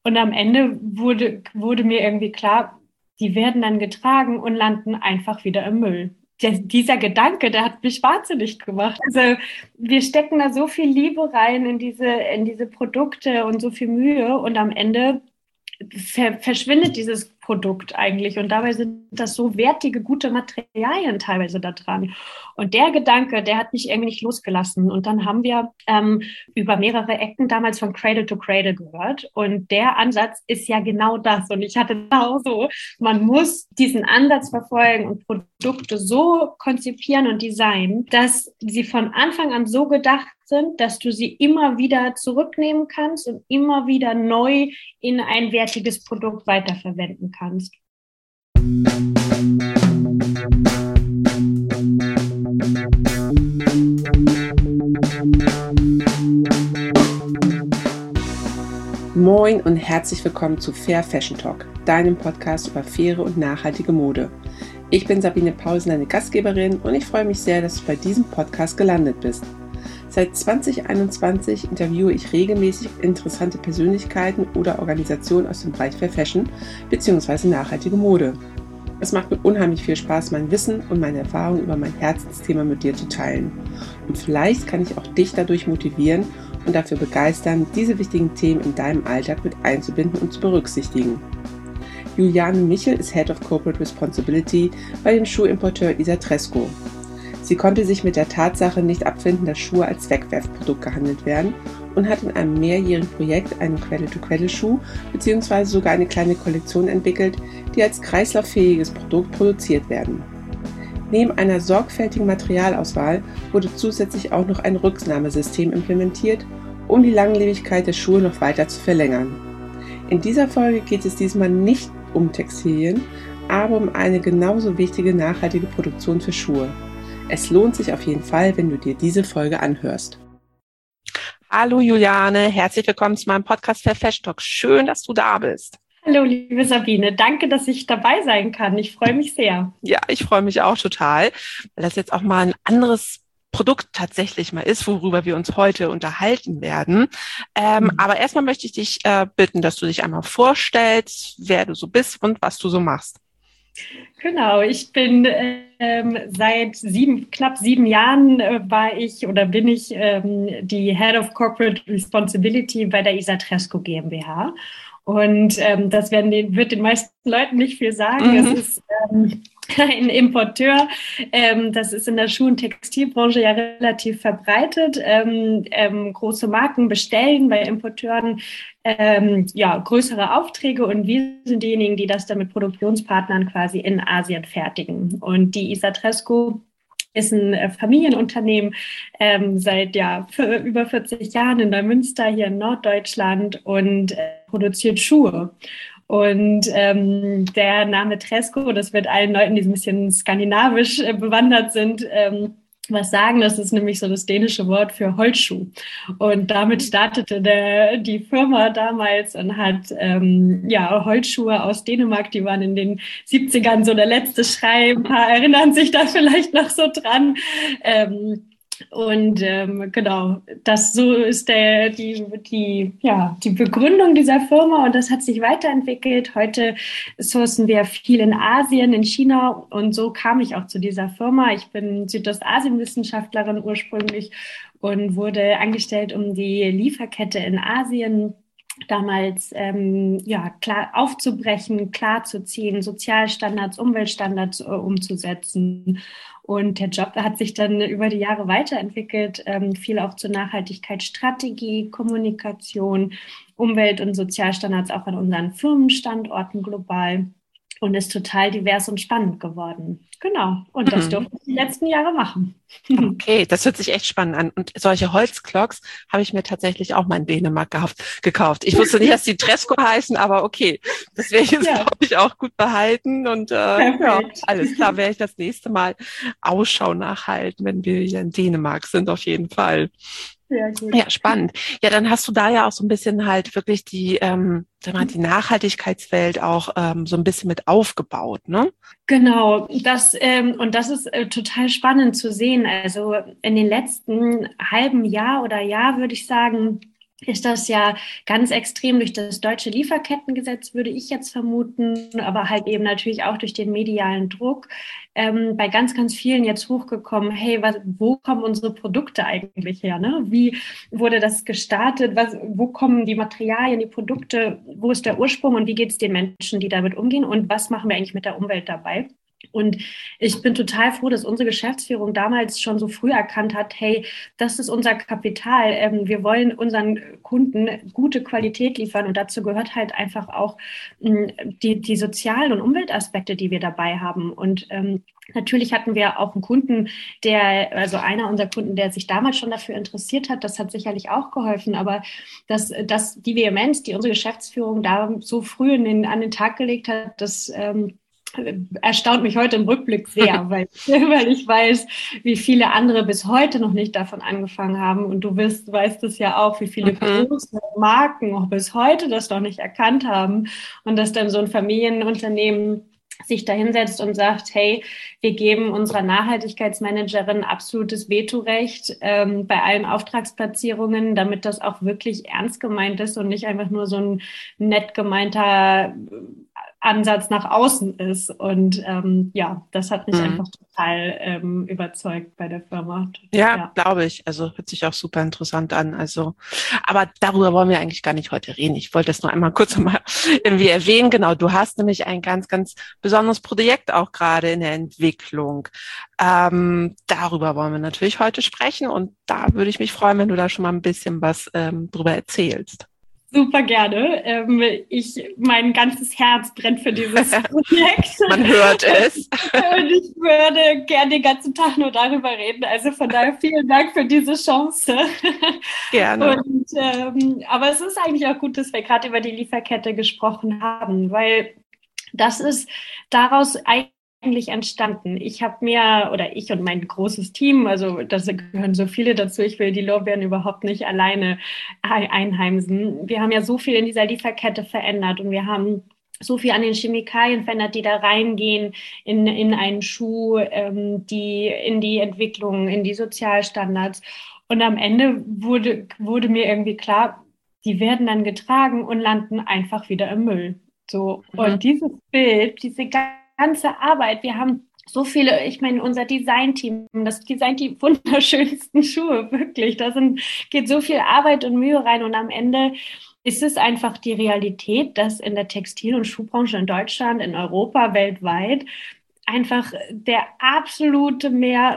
Und am Ende wurde mir irgendwie klar, die werden dann getragen und landen einfach wieder im Müll. Dieser Gedanke, der hat mich wahnsinnig gemacht. Also wir stecken da so viel Liebe rein in diese Produkte und so viel Mühe und am Ende verschwindet dieses Produkt eigentlich. Und dabei sind das so wertige, gute Materialien teilweise da dran. Und der Gedanke, der hat mich irgendwie nicht losgelassen. Und dann haben wir über mehrere Ecken damals von Cradle to Cradle gehört. Und der Ansatz ist ja genau das. Und ich hatte genau so, man muss diesen Ansatz verfolgen und Produkte so konzipieren und designen, dass sie von Anfang an so gedacht sind, dass du sie immer wieder zurücknehmen kannst und immer wieder neu in ein wertiges Produkt weiterverwenden kannst. Moin und herzlich willkommen zu Fair Fashion Talk, deinem Podcast über faire und nachhaltige Mode. Ich bin Sabine Paulsen, deine Gastgeberin, und ich freue mich sehr, dass du bei diesem Podcast gelandet bist. Seit 2021 interviewe ich regelmäßig interessante Persönlichkeiten oder Organisationen aus dem Bereich Fair Fashion bzw. nachhaltige Mode. Es macht mir unheimlich viel Spaß, mein Wissen und meine Erfahrungen über mein Herzensthema mit dir zu teilen. Und vielleicht kann ich auch dich dadurch motivieren und dafür begeistern, diese wichtigen Themen in deinem Alltag mit einzubinden und zu berücksichtigen. Juliane Michel ist Head of Corporate Responsibility bei dem Schuhimporteur Isatresco. Sie konnte sich mit der Tatsache nicht abfinden, dass Schuhe als Wegwerfprodukt gehandelt werden und hat in einem mehrjährigen Projekt einen Cradle-to-Cradle-Schuh bzw. sogar eine kleine Kollektion entwickelt, die als kreislauffähiges Produkt produziert werden. Neben einer sorgfältigen Materialauswahl wurde zusätzlich auch noch ein Rücknahmesystem implementiert, um die Langlebigkeit der Schuhe noch weiter zu verlängern. In dieser Folge geht es diesmal nicht um Textilien, aber um eine genauso wichtige nachhaltige Produktion für Schuhe. Es lohnt sich auf jeden Fall, wenn du dir diese Folge anhörst. Hallo Juliane, herzlich willkommen zu meinem Podcast Fair Fashion Talk. Schön, dass du da bist. Hallo, liebe Sabine. Danke, dass ich dabei sein kann. Ich freue mich sehr. Ja, ich freue mich auch total, weil das jetzt auch mal ein anderes Produkt tatsächlich mal ist, worüber wir uns heute unterhalten werden. Aber erstmal möchte ich dich bitten, dass du dich einmal vorstellst, wer du so bist und was du so machst. Genau, ich bin seit knapp 7 Jahren bin ich die Head of Corporate Responsibility bei der Isatresco GmbH. Und das wird den meisten Leuten nicht viel sagen. Es ist ein Importeur. Das ist in der Schuh- und Textilbranche ja relativ verbreitet. Große Marken bestellen bei Importeuren größere Aufträge und wir sind diejenigen, die das dann mit Produktionspartnern quasi in Asien fertigen. Und die Isatresco ist ein Familienunternehmen seit über 40 Jahren in Neumünster hier in Norddeutschland und produziert Schuhe. Und der Name Tresco, das wird allen Leuten, die so ein bisschen skandinavisch bewandert sind, was sagen. Das ist nämlich so das dänische Wort für Holzschuh. Und damit startete die Firma damals und hat Holzschuhe aus Dänemark, die waren in den 70ern so der letzte Schrei. Ein paar erinnern sich da vielleicht noch so dran. Genau, das so ist die Begründung dieser Firma und das hat sich weiterentwickelt. Heute sourcen wir viel in Asien, in China und so kam ich auch zu dieser Firma. Ich bin Südostasien-Wissenschaftlerin ursprünglich und wurde angestellt, um die Lieferkette in Asien damals klar aufzubrechen, klar zu ziehen, Sozialstandards, Umweltstandards umzusetzen. Und der Job hat sich dann über die Jahre weiterentwickelt, viel auch zur Nachhaltigkeitsstrategie, Kommunikation, Umwelt- und Sozialstandards auch an unseren Firmenstandorten global und ist total divers und spannend geworden. Genau. Und das durfte ich die letzten Jahre machen. Okay, das hört sich echt spannend an. Und solche Holzklocks habe ich mir tatsächlich auch mal in Dänemark gekauft. Ich wusste nicht, dass die Tresco heißen, aber okay, das werde ich jetzt, glaube ich, auch gut behalten. Und alles klar, werde ich das nächste Mal Ausschau nachhalten, wenn wir hier in Dänemark sind, auf jeden Fall. Sehr gut. Ja, spannend. Ja, dann hast du da ja auch so ein bisschen halt wirklich die Nachhaltigkeitswelt auch so ein bisschen mit aufgebaut, ne? Genau, das ist total spannend zu sehen. Also in den letzten halben Jahr oder Jahr würde ich sagen, ist das ja ganz extrem durch das deutsche Lieferkettengesetz, würde ich jetzt vermuten, aber halt eben natürlich auch durch den medialen Druck bei ganz, ganz vielen jetzt hochgekommen, hey, wo kommen unsere Produkte eigentlich her? Ne? Wie wurde das gestartet? Wo kommen die Materialien, die Produkte? Wo ist der Ursprung und wie geht es den Menschen, die damit umgehen? Und was machen wir eigentlich mit der Umwelt dabei? Und ich bin total froh, dass unsere Geschäftsführung damals schon so früh erkannt hat, hey, das ist unser Kapital. Wir wollen unseren Kunden gute Qualität liefern und dazu gehört halt einfach auch die sozialen und Umweltaspekte, die wir dabei haben. Und natürlich hatten wir auch einen Kunden, also einer unserer Kunden, der sich damals schon dafür interessiert hat, das hat sicherlich auch geholfen, aber die Vehemenz, die unsere Geschäftsführung da so früh an den Tag gelegt hat, das erstaunt mich heute im Rückblick sehr, weil ich weiß, wie viele andere bis heute noch nicht davon angefangen haben. Und du weißt es ja auch, wie viele große Marken auch bis heute das noch nicht erkannt haben. Und dass dann so ein Familienunternehmen sich da hinsetzt und sagt, hey, wir geben unserer Nachhaltigkeitsmanagerin absolutes Vetorecht bei allen Auftragsplatzierungen, damit das auch wirklich ernst gemeint ist und nicht einfach nur so ein nett gemeinter Ansatz nach außen ist. Und das hat mich einfach total überzeugt bei der Firma. Ja, glaube ich. Also hört sich auch super interessant an. Also, aber darüber wollen wir eigentlich gar nicht heute reden. Ich wollte das nur einmal kurz mal irgendwie erwähnen. Genau, du hast nämlich ein ganz, ganz besonderes Projekt auch gerade in der Entwicklung. Darüber wollen wir natürlich heute sprechen und da würde ich mich freuen, wenn du da schon mal ein bisschen was drüber erzählst. Super gerne. Mein ganzes Herz brennt für dieses Projekt. Man hört es. Und ich würde gerne den ganzen Tag nur darüber reden. Also von daher vielen Dank für diese Chance. Gerne. Aber es ist eigentlich auch gut, dass wir gerade über die Lieferkette gesprochen haben, weil das ist daraus eigentlich entstanden. Ich und mein großes Team, also da gehören so viele dazu, ich will die Lorbeeren überhaupt nicht alleine einheimsen. Wir haben ja so viel in dieser Lieferkette verändert und wir haben so viel an den Chemikalien verändert, die da reingehen in einen Schuh, die in die Entwicklung, in die Sozialstandards. Und am Ende wurde mir irgendwie klar, die werden dann getragen und landen einfach wieder im Müll. So. Und dieses Bild, diese ganze Arbeit, wir haben so viele, ich meine, unser Designteam, das designt die wunderschönsten Schuhe, wirklich. Geht so viel Arbeit und Mühe rein und am Ende ist es einfach die Realität, dass in der Textil- und Schuhbranche in Deutschland, in Europa, weltweit einfach der absolute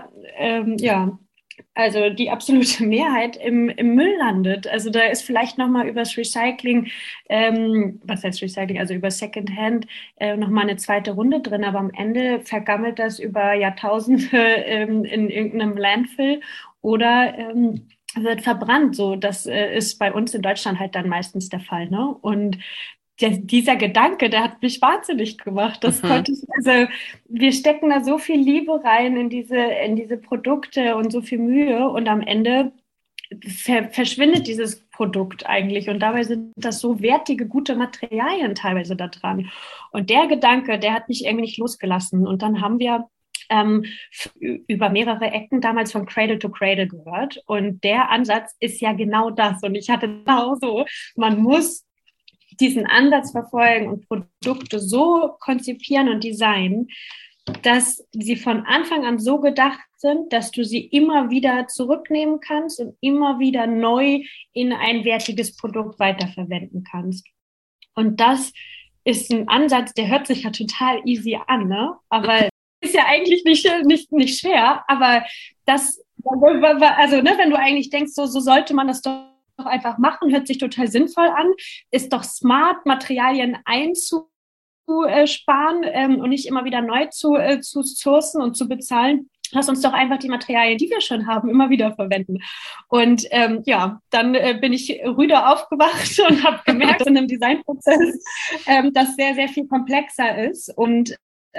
also die absolute Mehrheit im Müll landet. Also da ist vielleicht nochmal übers Recycling, was heißt Recycling, also über Secondhand nochmal eine zweite Runde drin, aber am Ende vergammelt das über Jahrtausende in irgendeinem Landfill oder wird verbrannt. So, das ist bei uns in Deutschland halt dann meistens der Fall, ne? Und dieser Gedanke, der hat mich wahnsinnig gemacht. Wir stecken da so viel Liebe rein in diese Produkte und so viel Mühe und am Ende verschwindet dieses Produkt eigentlich und dabei sind das so wertige, gute Materialien teilweise da dran. Und der Gedanke, der hat mich irgendwie nicht losgelassen und dann haben wir über mehrere Ecken damals von Cradle to Cradle gehört und der Ansatz ist ja genau das und ich hatte genau so, man muss diesen Ansatz verfolgen und Produkte so konzipieren und designen, dass sie von Anfang an so gedacht sind, dass du sie immer wieder zurücknehmen kannst und immer wieder neu in ein wertiges Produkt weiterverwenden kannst. Und das ist ein Ansatz, der hört sich ja total easy an, ne? Aber ist ja eigentlich nicht schwer, aber wenn du eigentlich denkst, so sollte man das doch einfach machen, hört sich total sinnvoll an, ist doch smart, Materialien einzusparen und nicht immer wieder neu zu sourcen und zu bezahlen. Lass uns doch einfach die Materialien, die wir schon haben, immer wieder verwenden. Und dann bin ich rüde aufgewacht und habe gemerkt in einem Designprozess, dass sehr, sehr viel komplexer ist und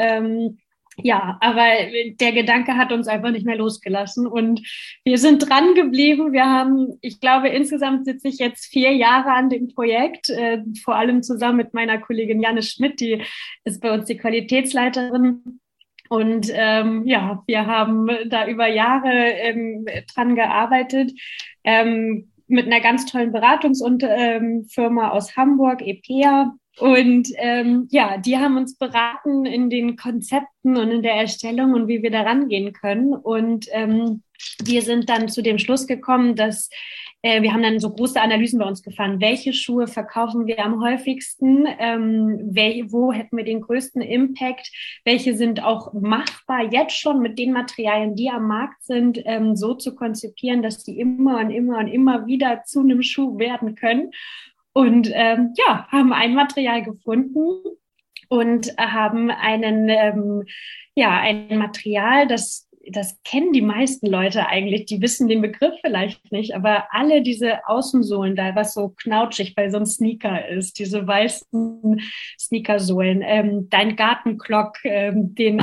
aber der Gedanke hat uns einfach nicht mehr losgelassen und wir sind dran geblieben. Ich glaube, insgesamt sitze ich jetzt 4 Jahre an dem Projekt, vor allem zusammen mit meiner Kollegin Janne Schmidt, die ist bei uns die Qualitätsleiterin. Und wir haben da über Jahre dran gearbeitet. mit einer ganz tollen Firma aus Hamburg, EPEA. Und die haben uns beraten in den Konzepten und in der Erstellung und wie wir da rangehen können. Und wir sind dann zu dem Schluss gekommen, dass wir haben dann so große Analysen bei uns gefahren. Welche Schuhe verkaufen wir am häufigsten? Wo hätten wir den größten Impact? Welche sind auch machbar jetzt schon mit den Materialien, die am Markt sind, so zu konzipieren, dass die immer und immer und immer wieder zu einem Schuh werden können? Und haben ein Material gefunden und haben ein Material, das kennen die meisten Leute eigentlich, die wissen den Begriff vielleicht nicht, aber alle diese Außensohlen da, was so knautschig bei so einem Sneaker ist, diese weißen Sneakersohlen, dein Gartenklock, den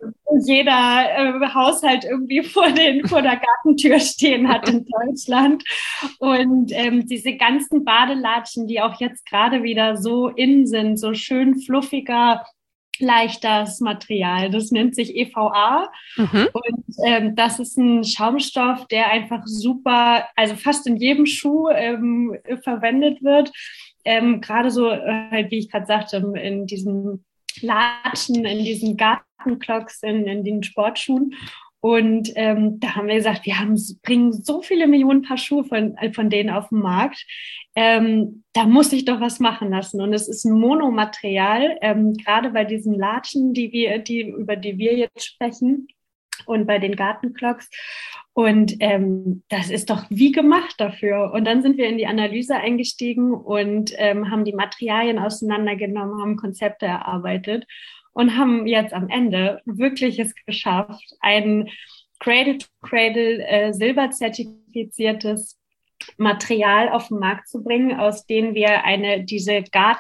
jeder Haushalt irgendwie vor der Gartentür stehen hat in Deutschland, und diese ganzen Badelatschen, die auch jetzt gerade wieder so in sind, so schön fluffiger, leichtes Material. Das nennt sich EVA. Und das ist ein Schaumstoff, der einfach super, also fast in jedem Schuh verwendet wird. Gerade so, halt, wie ich gerade sagte, in diesen Latschen, in diesen Gartenklocks, in den Sportschuhen. Und da haben wir gesagt, bringen so viele Millionen Paar Schuhe von denen auf den Markt. Da muss ich doch was machen lassen. Und es ist ein Monomaterial, gerade bei diesen Latschen, über die wir jetzt sprechen, und bei den Gartenklocks. Und das ist doch wie gemacht dafür. Und dann sind wir in die Analyse eingestiegen und haben die Materialien auseinandergenommen, haben Konzepte erarbeitet und haben jetzt am Ende wirklich es geschafft, ein Cradle-to-Cradle silberzertifiziertes Material auf den Markt zu bringen, aus denen wir diese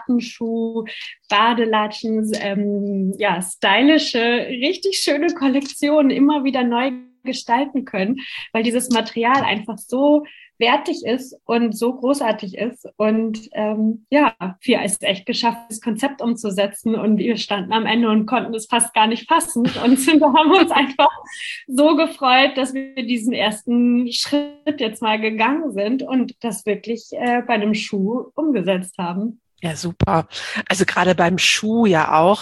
Gartenschuh-Badelatschen, stylische, richtig schöne Kollektion immer wieder neu gestalten können, weil dieses Material einfach so wertig ist und so großartig ist. Und wir es echt geschafft, das Konzept umzusetzen, und wir standen am Ende und konnten es fast gar nicht fassen und haben uns einfach so gefreut, dass wir diesen ersten Schritt jetzt mal gegangen sind und das wirklich bei einem Schuh umgesetzt haben. Ja, super. Also gerade beim Schuh ja auch.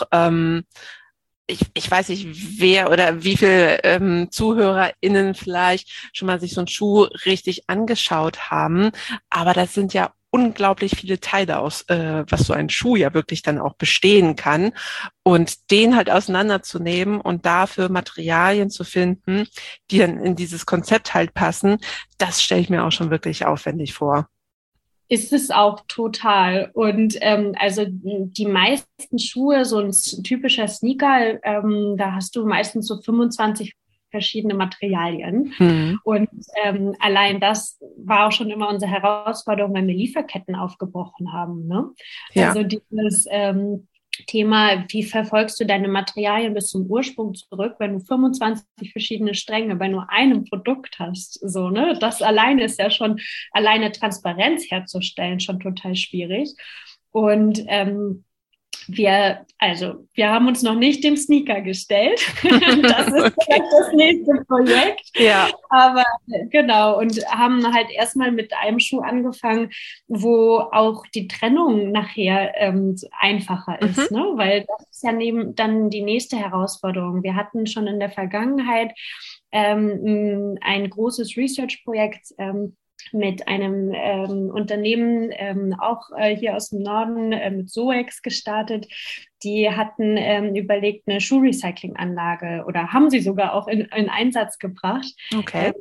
Ich weiß nicht, wer oder wie viele ZuhörerInnen vielleicht schon mal sich so einen Schuh richtig angeschaut haben. Aber das sind ja unglaublich viele Teile aus, was so ein Schuh ja wirklich dann auch bestehen kann. Und den halt auseinanderzunehmen und dafür Materialien zu finden, die dann in dieses Konzept halt passen, das stelle ich mir auch schon wirklich aufwendig vor. Ist es auch total. Und also die meisten Schuhe, so ein typischer Sneaker, da hast du meistens so 25 verschiedene Materialien. Und allein das war auch schon immer unsere Herausforderung, wenn wir Lieferketten aufgebrochen haben. Ne? Ja. Also dieses Thema, wie verfolgst du deine Materialien bis zum Ursprung zurück, wenn du 25 verschiedene Stränge bei nur einem Produkt hast, so, ne? Das alleine ist ja schon, alleine Transparenz herzustellen, schon total schwierig. Und wir haben uns noch nicht dem Sneaker gestellt. Das ist vielleicht das nächste Projekt. Ja. Aber genau, und haben halt erstmal mit einem Schuh angefangen, wo auch die Trennung nachher einfacher ist, ne? Weil das ist ja dann die nächste Herausforderung. Wir hatten schon in der Vergangenheit ein großes Research-Projekt mit einem Unternehmen auch hier aus dem Norden mit SOEX gestartet. Die hatten überlegt, eine Schuhrecycling-Anlage, oder haben sie sogar auch in Einsatz gebracht. Okay.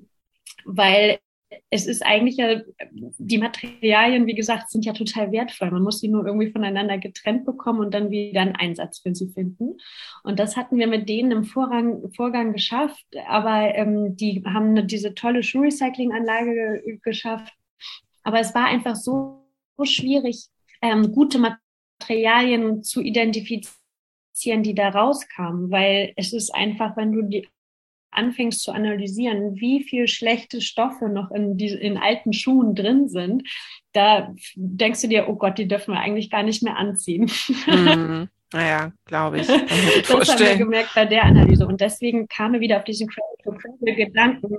Weil es ist eigentlich ja, die Materialien, wie gesagt, sind ja total wertvoll. Man muss sie nur irgendwie voneinander getrennt bekommen und dann wieder einen Einsatz für sie finden. Und das hatten wir mit denen im Vorgang geschafft. Aber die haben diese tolle Schuhrecycling-Anlage geschafft. Aber es war einfach so schwierig, gute Materialien zu identifizieren, die da rauskamen. Weil es ist einfach, wenn du die anfängst zu analysieren, wie viel schlechte Stoffe noch in alten Schuhen drin sind, da denkst du dir, oh Gott, die dürfen wir eigentlich gar nicht mehr anziehen. Naja, glaube ich. Kann mir gut das haben wir gemerkt bei der Analyse. Und deswegen kam wir wieder auf diesen Cradle-to-Cradle-Gedanken.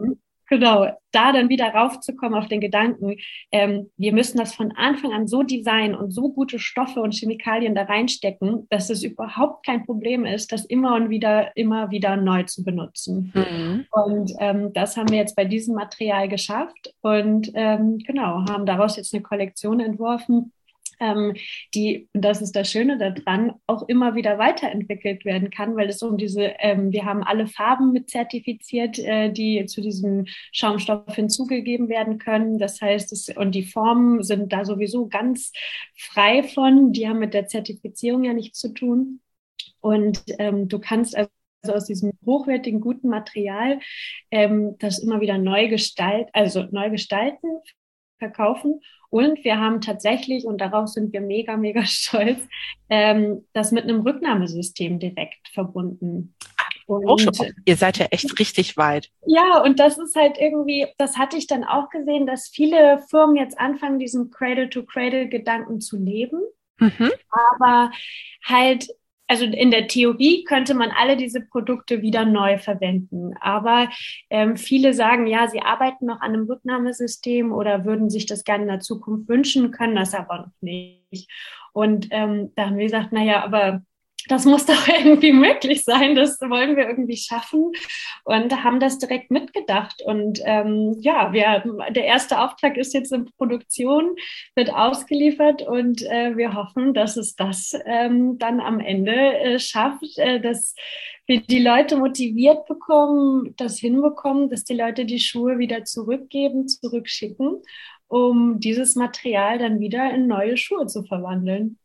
Genau, da dann wieder raufzukommen auf den Gedanken, wir müssen das von Anfang an so designen und so gute Stoffe und Chemikalien da reinstecken, dass es überhaupt kein Problem ist, das immer wieder neu zu benutzen. Mhm. Und das haben wir jetzt bei diesem Material geschafft und genau, haben daraus jetzt eine Kollektion entworfen, die, und das ist das Schöne daran, auch immer wieder weiterentwickelt werden kann, weil es wir haben alle Farben mit zertifiziert, die zu diesem Schaumstoff hinzugegeben werden können. Das heißt, und die Formen sind da sowieso ganz frei von, die haben mit der Zertifizierung ja nichts zu tun. Und du kannst also aus diesem hochwertigen, guten Material das immer wieder neu gestalten, verkaufen. Und wir haben tatsächlich, und darauf sind wir mega, mega stolz, das mit einem Rücknahmesystem direkt verbunden. Auch schon. Und Ihr seid ja echt richtig weit. ja, und das ist halt irgendwie, das hatte ich dann auch gesehen, dass viele Firmen jetzt anfangen, diesen Cradle-to-Cradle-Gedanken zu leben. Mhm. Aber halt, also in der Theorie könnte man alle diese Produkte wieder neu verwenden. Aber viele sagen, ja, sie arbeiten noch an einem Rücknahmesystem oder würden sich das gerne in der Zukunft wünschen, können das aber noch nicht. Und da haben wir gesagt, naja, aber das muss doch irgendwie möglich sein, das wollen wir irgendwie schaffen und haben das direkt mitgedacht. Und ja, der erste Auftrag ist jetzt in Produktion, wird ausgeliefert und wir hoffen, dass es das dann am Ende schafft, dass wir die Leute motiviert bekommen, das hinbekommen, dass die Leute die Schuhe wieder zurückschicken, um dieses Material dann wieder in neue Schuhe zu verwandeln.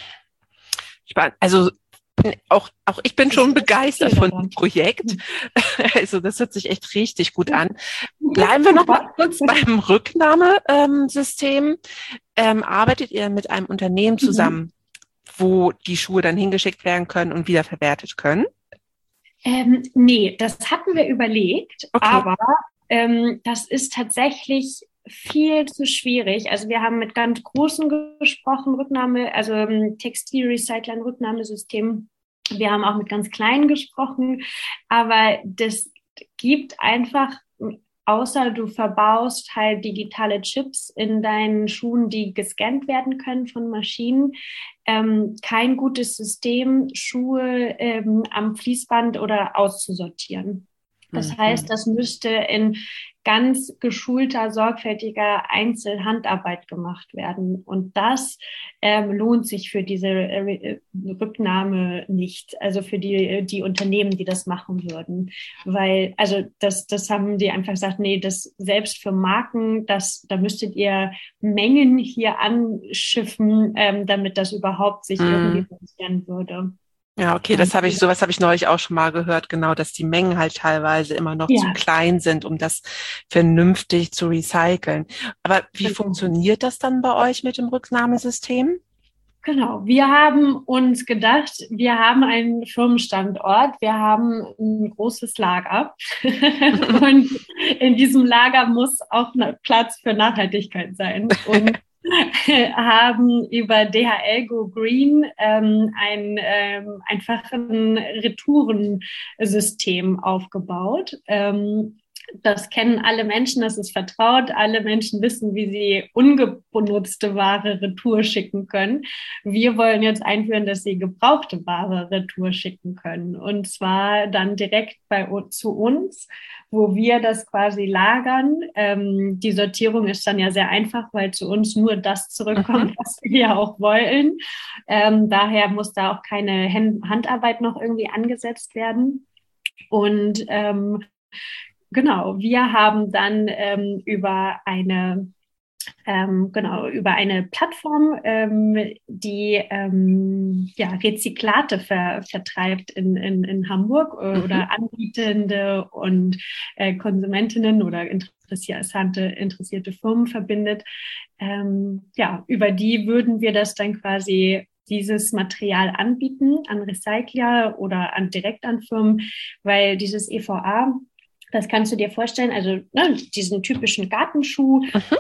Also auch ich bin schon begeistert von dem daran. Projekt. Also das hört sich echt richtig gut an. Bleiben wir noch mal kurz beim Rücknahmesystem. Arbeitet ihr mit einem Unternehmen zusammen, wo die Schuhe dann hingeschickt werden können und wieder verwertet können? Nee, das hatten wir überlegt, Okay. aber das ist tatsächlich viel zu schwierig. Also wir haben mit ganz Großen gesprochen, Textilrecyclern, Rücknahmesystem. Wir haben auch mit ganz Kleinen gesprochen, aber das gibt einfach, außer du verbaust halt digitale Chips in deinen Schuhen, die gescannt werden können von Maschinen, kein gutes System, Schuhe am Fließband oder auszusortieren. Das heißt, das müsste in ganz geschulter, sorgfältiger Einzelhandarbeit gemacht werden. Und das lohnt sich für diese Rücknahme nicht, also für die Unternehmen, die das machen würden. Weil, also das haben die einfach gesagt, nee, das selbst für Marken, da müsstet ihr Mengen hier anschiffen, damit das überhaupt sich irgendwie rentieren würde. Ja, okay, sowas habe ich neulich auch schon mal gehört, genau, dass die Mengen halt teilweise immer noch zu klein sind, um das vernünftig zu recyceln. Aber wie funktioniert das dann bei euch mit dem Rücknahmesystem? Genau, wir haben uns gedacht, wir haben einen Firmenstandort, wir haben ein großes Lager und in diesem Lager muss auch Platz für Nachhaltigkeit sein. Und haben über DHL Go Green ein einfachen Retourensystem aufgebaut. Das kennen alle Menschen, das ist vertraut. Alle Menschen wissen, wie sie ungenutzte Ware retour schicken können. Wir wollen jetzt einführen, dass sie gebrauchte Ware retour schicken können. Und zwar dann direkt zu uns, wo wir das quasi lagern. Die Sortierung ist dann ja sehr einfach, weil zu uns nur das zurückkommt, was wir auch wollen. Daher muss da auch keine Handarbeit noch irgendwie angesetzt werden. Und genau, wir haben dann über eine Plattform, die Rezyklate vertreibt in Hamburg oder Anbietende und Konsumentinnen oder interessierte Firmen verbindet. Über die würden wir das dann quasi dieses Material anbieten an Recycler oder direkt an Firmen, weil dieses EVA Das kannst du dir vorstellen, also ne, diesen typischen Gartenschuh,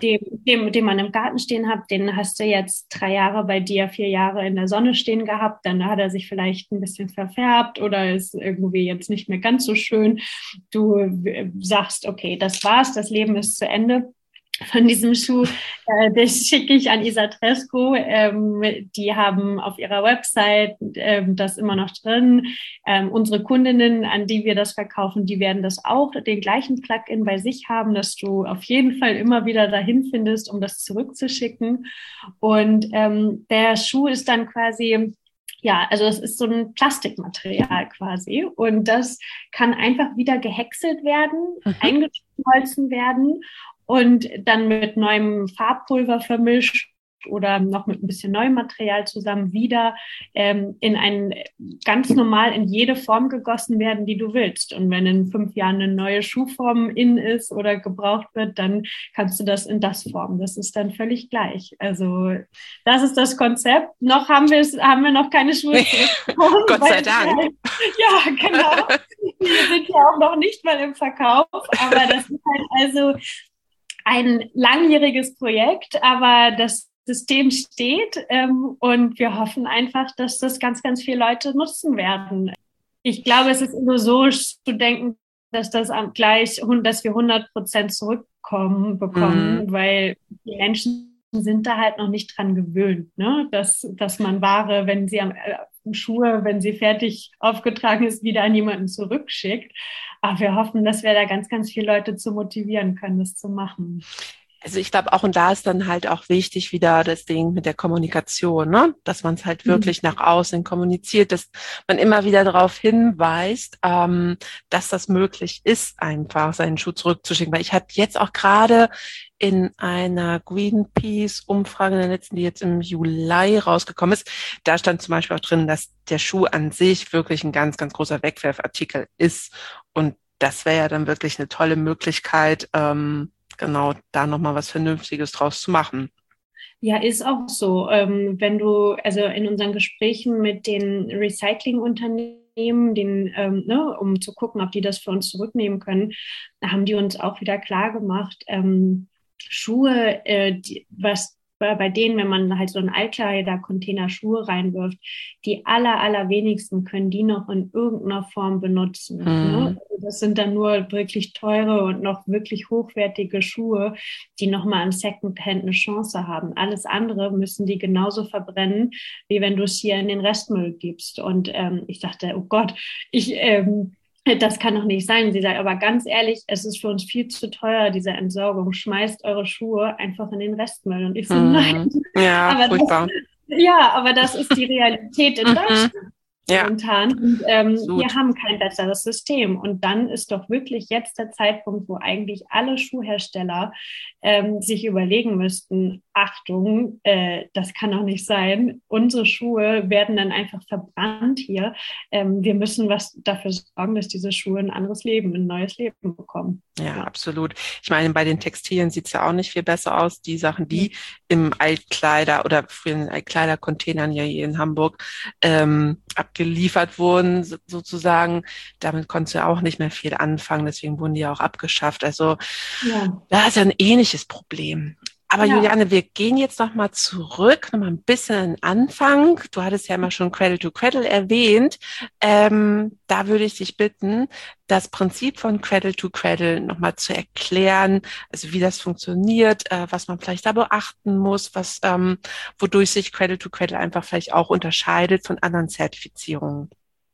den man im Garten stehen hat, den hast du jetzt 3 Jahre bei dir, 4 Jahre in der Sonne stehen gehabt, dann hat er sich vielleicht ein bisschen verfärbt oder ist irgendwie jetzt nicht mehr ganz so schön. Du sagst, okay, das war's, das Leben ist zu Ende. Von diesem Schuh, das schicke ich an Isatrescu. Die haben auf ihrer Website das immer noch drin. Unsere Kundinnen, an die wir das verkaufen, die werden das auch, den gleichen Plugin bei sich haben, dass du auf jeden Fall immer wieder dahin findest, um das zurückzuschicken. Und der Schuh ist dann quasi, ja, also es ist so ein Plastikmaterial quasi. Und das kann einfach wieder gehäckselt werden, eingeschmolzen werden und dann mit neuem Farbpulver vermischt oder noch mit ein bisschen neuem Material zusammen wieder in ein ganz normal in jede Form gegossen werden, die du willst. Und wenn in 5 Jahren eine neue Schuhform in ist oder gebraucht wird, dann kannst du das in das formen. Das ist dann völlig gleich. Also das ist das Konzept. Noch haben wir noch keine Schuhe zurückbekommen. Gott sei Dank. Ja, genau. Wir sind ja auch noch nicht mal im Verkauf, aber das ist halt also ein langjähriges Projekt, aber das System steht und wir hoffen einfach, dass das ganz, ganz viele Leute nutzen werden. Ich glaube, es ist illusorisch zu denken, dass dass wir 100% bekommen, weil die Menschen sind da halt noch nicht dran gewöhnt, ne? Dass man Ware, wenn sie Schuhe, wenn sie fertig aufgetragen ist, wieder an jemanden zurückschickt. Aber wir hoffen, dass wir da ganz, ganz viele Leute zu motivieren können, das zu machen. Also ich glaube auch, und da ist dann halt auch wichtig wieder das Ding mit der Kommunikation, ne? Dass man es halt wirklich nach außen kommuniziert, dass man immer wieder darauf hinweist, dass das möglich ist, einfach seinen Schuh zurückzuschicken. Weil ich habe jetzt auch gerade in einer Greenpeace-Umfrage, in der letzten, die jetzt im Juli rausgekommen ist, da stand zum Beispiel auch drin, dass der Schuh an sich wirklich ein ganz, ganz großer Wegwerfartikel ist. Und das wäre ja dann wirklich eine tolle Möglichkeit, genau, da nochmal was Vernünftiges draus zu machen. Ja, ist auch so. Wenn du, also in unseren Gesprächen mit den Recyclingunternehmen, um zu gucken, ob die das für uns zurücknehmen können, haben die uns auch wieder klar gemacht, Schuhe, bei denen, wenn man halt so einen Altkleider-Container Schuhe reinwirft, die allerwenigsten können die noch in irgendeiner Form benutzen. Ne? Das sind dann nur wirklich teure und noch wirklich hochwertige Schuhe, die nochmal im Secondhand eine Chance haben. Alles andere müssen die genauso verbrennen, wie wenn du es hier in den Restmüll gibst. Und ich dachte, oh Gott, das kann doch nicht sein. Sie sagt, aber ganz ehrlich, es ist für uns viel zu teuer, diese Entsorgung. Schmeißt eure Schuhe einfach in den Restmüll. Und ich so, nein. Ja, aber furchtbar. Aber das ist die Realität in Deutschland. Momentan. Und wir haben kein besseres System. Und dann ist doch wirklich jetzt der Zeitpunkt, wo eigentlich alle Schuhhersteller sich überlegen müssten, Achtung, das kann doch nicht sein. Unsere Schuhe werden dann einfach verbrannt hier. Wir müssen was dafür sorgen, dass diese Schuhe ein anderes Leben, ein neues Leben bekommen. Ja, absolut. Ich meine, bei den Textilien sieht es ja auch nicht viel besser aus. Die Sachen, die im Altkleider oder früher in den Altkleidercontainern ja hier in Hamburg abgeliefert wurden, sozusagen, damit konntest du ja auch nicht mehr viel anfangen. Deswegen wurden die ja auch abgeschafft. Also da ist ja ein ähnliches Problem. Aber Juliane, wir gehen jetzt nochmal zurück, nochmal ein bisschen an den Anfang. Du hattest ja immer schon Cradle to Cradle erwähnt. Da würde ich dich bitten, das Prinzip von Cradle to Cradle nochmal zu erklären, also wie das funktioniert, was man vielleicht da beachten muss, wodurch sich Cradle to Cradle einfach vielleicht auch unterscheidet von anderen Zertifizierungen.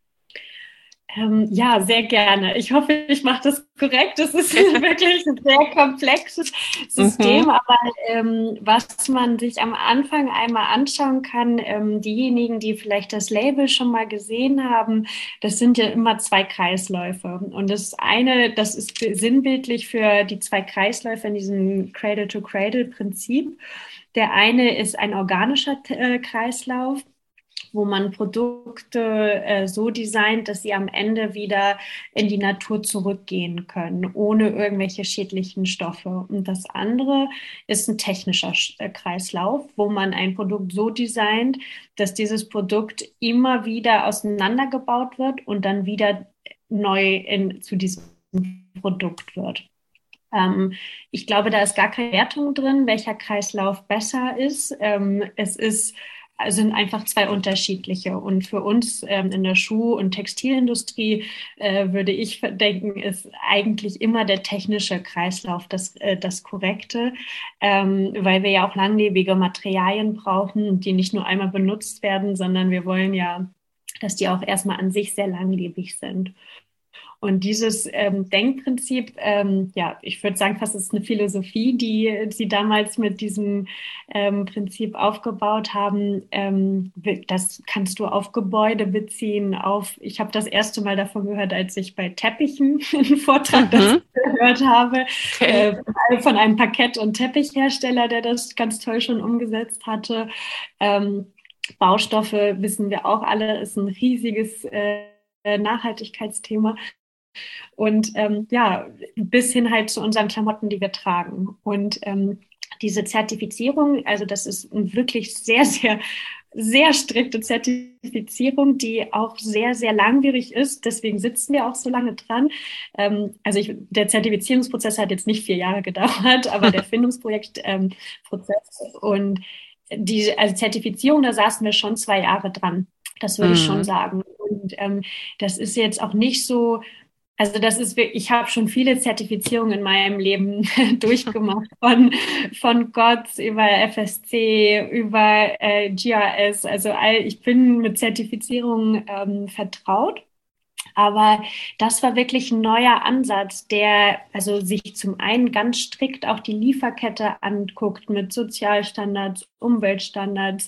Ja, sehr gerne. Ich hoffe, ich mache das korrekt. Es ist wirklich ein sehr komplexes System, aber was man sich am Anfang einmal anschauen kann, diejenigen, die vielleicht das Label schon mal gesehen haben, das sind ja immer 2 Kreisläufe. Und das ist sinnbildlich für die 2 Kreisläufe in diesem Cradle-to-Cradle-Prinzip. Der eine ist ein organischer Kreislauf, wo man Produkte so designt, dass sie am Ende wieder in die Natur zurückgehen können, ohne irgendwelche schädlichen Stoffe. Und das andere ist ein technischer Kreislauf, wo man ein Produkt so designt, dass dieses Produkt immer wieder auseinandergebaut wird und dann wieder neu zu diesem Produkt wird. Ich glaube, da ist gar keine Wertung drin, welcher Kreislauf besser ist. Sind einfach zwei unterschiedliche. Und für uns in der Schuh- und Textilindustrie würde ich denken, ist eigentlich immer der technische Kreislauf das Korrekte, weil wir ja auch langlebige Materialien brauchen, die nicht nur einmal benutzt werden, sondern wir wollen ja, dass die auch erstmal an sich sehr langlebig sind. Und dieses Denkprinzip, ja, ich würde sagen, fast ist eine Philosophie, die sie damals mit diesem Prinzip aufgebaut haben. Das kannst du auf Gebäude beziehen, ich habe das erste Mal davon gehört, als ich bei Teppichen einen Vortrag dazu gehört habe, Okay. von einem Parkett- und Teppichhersteller, der das ganz toll schon umgesetzt hatte. Baustoffe, wissen wir auch alle, ist ein riesiges Nachhaltigkeitsthema. Und ja, bis hin halt zu unseren Klamotten, die wir tragen. Und diese Zertifizierung, also das ist eine wirklich sehr, sehr, sehr strikte Zertifizierung, die auch sehr, sehr langwierig ist. Deswegen sitzen wir auch so lange dran. Der Zertifizierungsprozess hat jetzt nicht 4 Jahre gedauert, aber der Findungsprojektprozess und also Zertifizierung, da saßen wir schon 2 Jahre dran. Das würde ich schon sagen. Und das ist jetzt auch nicht so, also ich habe schon viele Zertifizierungen in meinem Leben durchgemacht, von GOTS über FSC, über GRS. Ich bin mit Zertifizierungen vertraut. Aber das war wirklich ein neuer Ansatz, der also sich zum einen ganz strikt auch die Lieferkette anguckt mit Sozialstandards, Umweltstandards,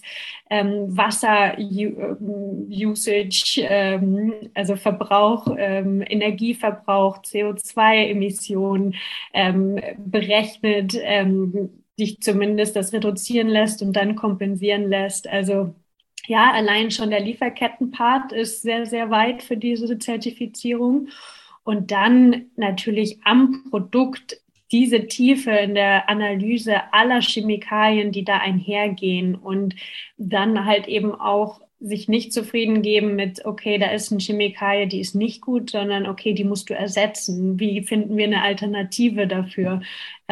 Wasser-Usage, also Verbrauch, Energieverbrauch, CO2-Emissionen berechnet, dich zumindest das reduzieren lässt und dann kompensieren lässt. Also ja, allein schon der Lieferkettenpart ist sehr, sehr weit für diese Zertifizierung. Und dann natürlich am Produkt diese Tiefe in der Analyse aller Chemikalien, die da einhergehen und dann halt eben auch sich nicht zufrieden geben mit, okay, da ist eine Chemikalie, die ist nicht gut, sondern okay, die musst du ersetzen. Wie finden wir eine Alternative dafür?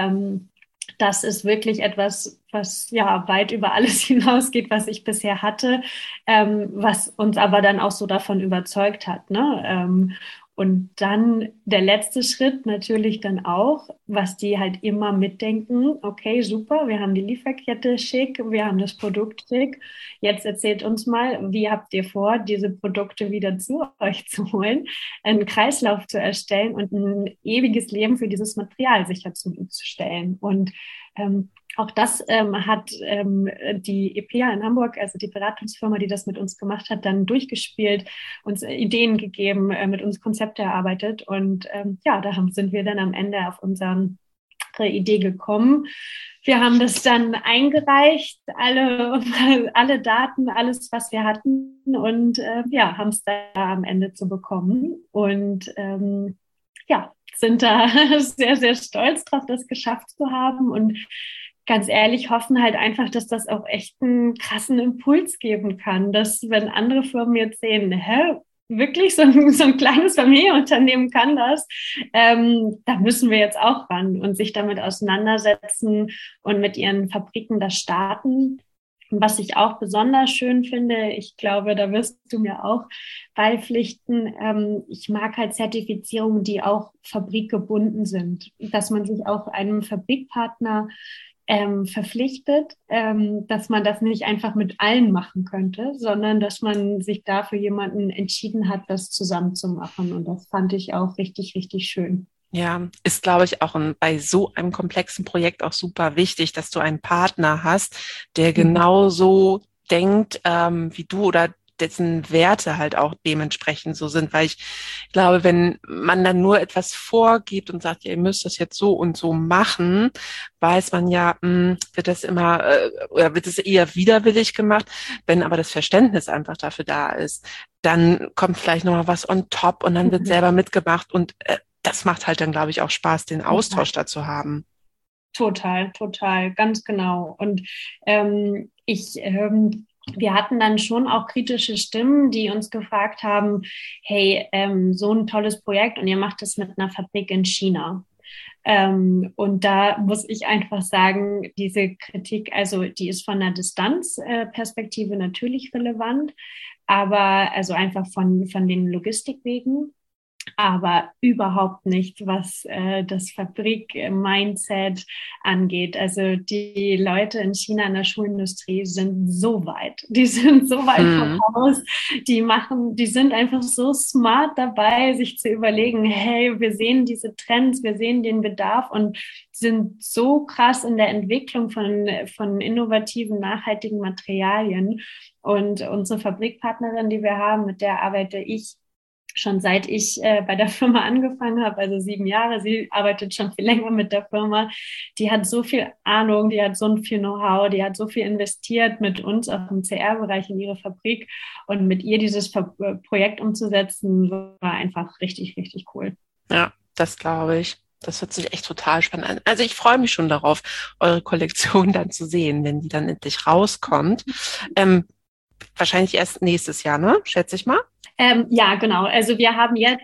Das ist wirklich etwas, was ja weit über alles hinausgeht, was ich bisher hatte, was uns aber dann auch so davon überzeugt hat, ne? Und dann der letzte Schritt natürlich dann auch, was die halt immer mitdenken, okay, super, wir haben die Lieferkette schick, wir haben das Produkt schick, jetzt erzählt uns mal, wie habt ihr vor, diese Produkte wieder zu euch zu holen, einen Kreislauf zu erstellen und ein ewiges Leben für dieses Material sicherzustellen. Und auch das hat die EPA in Hamburg, also die Beratungsfirma, die das mit uns gemacht hat, dann durchgespielt, uns Ideen gegeben, mit uns Konzepte erarbeitet. Und ja, sind wir dann am Ende auf unsere Idee gekommen. Wir haben das dann eingereicht, alle Daten, alles, was wir hatten und ja, haben es da am Ende zu bekommen. Und ja, sind da sehr, sehr stolz drauf, das geschafft zu haben und ganz ehrlich hoffen halt einfach, dass das auch echt einen krassen Impuls geben kann, dass wenn andere Firmen jetzt sehen, wirklich so ein kleines Familienunternehmen kann das, da müssen wir jetzt auch ran und sich damit auseinandersetzen und mit ihren Fabriken das starten. Was ich auch besonders schön finde, ich glaube, da wirst du mir auch beipflichten, ich mag halt Zertifizierungen, die auch fabrikgebunden sind, dass man sich auch einem Fabrikpartner verpflichtet, dass man das nicht einfach mit allen machen könnte, sondern dass man sich da für jemanden entschieden hat, das zusammen zu machen. Und das fand ich auch richtig, richtig schön. Ja, ist, glaube ich, auch bei so einem komplexen Projekt auch super wichtig, dass du einen Partner hast, der genauso denkt wie du oder dessen Werte halt auch dementsprechend so sind. Weil ich glaube, wenn man dann nur etwas vorgibt und sagt, ja, ihr müsst das jetzt so und so machen, weiß man ja, wird das immer oder wird es eher widerwillig gemacht. Wenn aber das Verständnis einfach dafür da ist, dann kommt vielleicht nochmal was on top und dann wird selber mitgemacht und das macht halt dann, glaube ich, auch Spaß, den Austausch dazu haben. Total, total, ganz genau. Und ich wir hatten dann schon auch kritische Stimmen, die uns gefragt haben, hey, so ein tolles Projekt und ihr macht es mit einer Fabrik in China. Und da muss ich einfach sagen, diese Kritik, also die ist von der Distanzperspektive natürlich relevant, aber also einfach von den Logistikwegen, aber überhaupt nicht, was das Fabrik-Mindset angeht. Also die Leute in China in der Schulindustrie sind so weit. Die sind so weit voraus. Die sind einfach so smart dabei, sich zu überlegen, hey, wir sehen diese Trends, wir sehen den Bedarf und sind so krass in der Entwicklung von innovativen, nachhaltigen Materialien. Und unsere Fabrikpartnerin, die wir haben, mit der arbeite ich schon seit ich bei der Firma angefangen habe, also 7 Jahre. Sie arbeitet schon viel länger mit der Firma. Die hat so viel Ahnung, die hat so viel Know-how, die hat so viel investiert mit uns auch im CR-Bereich in ihre Fabrik. Und mit ihr dieses Projekt umzusetzen, war einfach richtig, richtig cool. Ja, das glaube ich. Das hört sich echt total spannend an. Also ich freue mich schon darauf, eure Kollektion dann zu sehen, wenn die dann endlich rauskommt. Wahrscheinlich erst nächstes Jahr, ne? Schätze ich mal. Ja, genau. Also wir haben jetzt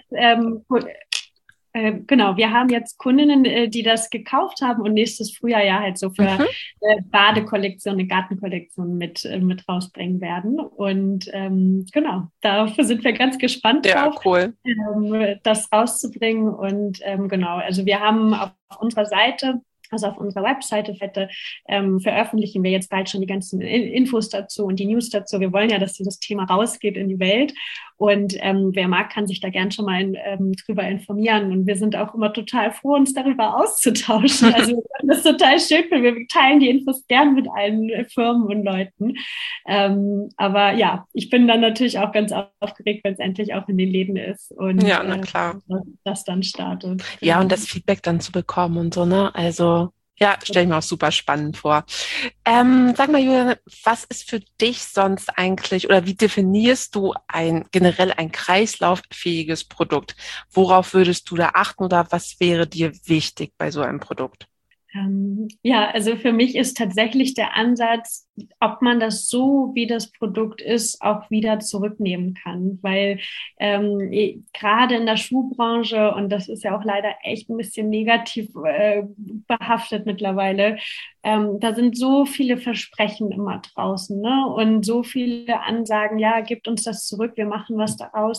genau, wir haben jetzt Kundinnen, die das gekauft haben und nächstes Frühjahr ja halt so für Mhm. Badekollektion, eine Gartenkollektion mit rausbringen werden. Und genau, dafür sind wir ganz gespannt Ja, drauf, cool. das rauszubringen. Und genau, also wir haben auf unserer Seite, also auf unserer Webseite veröffentlichen wir jetzt bald schon die ganzen Infos dazu und die News dazu. Wir wollen ja, dass dieses Thema rausgeht in die Welt. Und wer mag, kann sich da gern schon mal drüber informieren. Und wir sind auch immer total froh, uns darüber auszutauschen. Also das ist total schön, weil wir teilen die Infos gern mit allen Firmen und Leuten. Aber ja, ich bin dann natürlich auch ganz aufgeregt, wenn es endlich auch in den Läden ist und Ja, na klar. das dann startet. Ja, und Genau. das Feedback dann zu bekommen und so, ne? Also, ja, stelle ich mir auch super spannend vor. Sag mal, Julian, was ist für dich sonst eigentlich oder wie definierst du generell ein kreislauffähiges Produkt? Worauf würdest du da achten oder was wäre dir wichtig bei so einem Produkt? Ja, also für mich ist tatsächlich der Ansatz, ob man das so, wie das Produkt ist, auch wieder zurücknehmen kann. Weil gerade in der Schuhbranche, und das ist ja auch leider echt ein bisschen negativ behaftet mittlerweile, da sind so viele Versprechen immer draußen, ne? Und so viele Ansagen, ja, gebt uns das zurück, wir machen was daraus.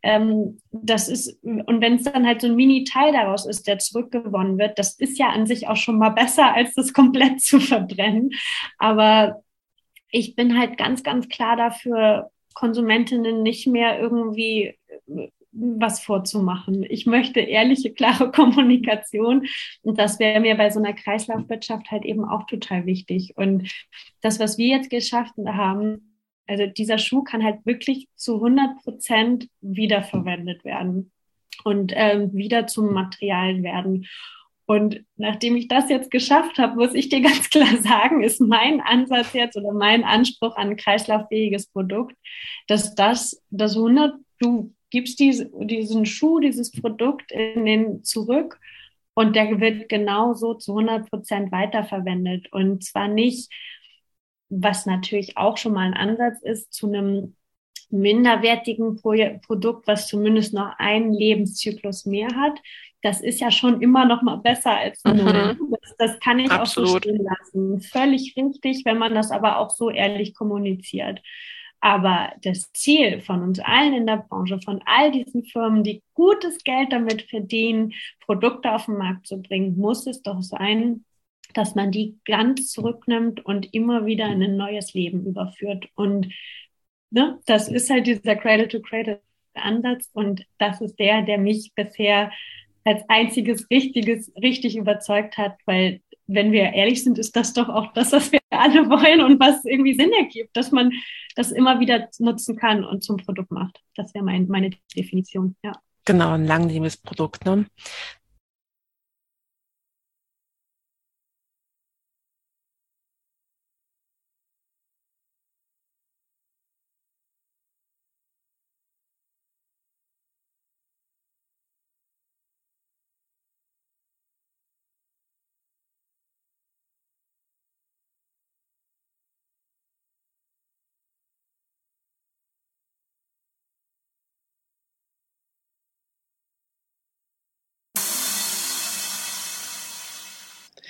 Das ist, und wenn es dann halt so ein Mini-Teil daraus ist, der zurückgewonnen wird, das ist ja an sich auch schon mal besser, als das komplett zu verbrennen. Aber ich bin halt ganz, ganz klar dafür, Konsumentinnen nicht mehr irgendwie was vorzumachen. Ich möchte ehrliche, klare Kommunikation und das wäre mir bei so einer Kreislaufwirtschaft halt eben auch total wichtig. Und das, was wir jetzt geschafft haben, also dieser Schuh kann halt wirklich zu 100% wiederverwendet werden und wieder zum Material werden. Und nachdem ich das jetzt geschafft habe, muss ich dir ganz klar sagen, ist mein Ansatz jetzt oder mein Anspruch an ein kreislauffähiges Produkt, dass das 100, du gibst diesen Schuh, dieses Produkt in den zurück und der wird genauso zu 100% weiterverwendet. Und zwar nicht, was natürlich auch schon mal ein Ansatz ist, zu einem minderwertigen Produkt, was zumindest noch einen Lebenszyklus mehr hat. Das ist ja schon immer noch mal besser als null. Mhm, Das kann ich auch so absolut. stehen lassen. Völlig richtig, wenn man das aber auch so ehrlich kommuniziert. Aber das Ziel von uns allen in der Branche, von all diesen Firmen, die gutes Geld damit verdienen, Produkte auf den Markt zu bringen, muss es doch sein, dass man die ganz zurücknimmt und immer wieder in ein neues Leben überführt. Und ne, das ist halt dieser Cradle-to-Cradle-Ansatz und das ist der mich bisher als einziges richtig überzeugt hat, weil wenn wir ehrlich sind, ist das doch auch das, was wir alle wollen und was irgendwie Sinn ergibt, dass man das immer wieder nutzen kann und zum Produkt macht. Das wäre meine Definition, ja. Genau, ein langlebiges Produkt, ne?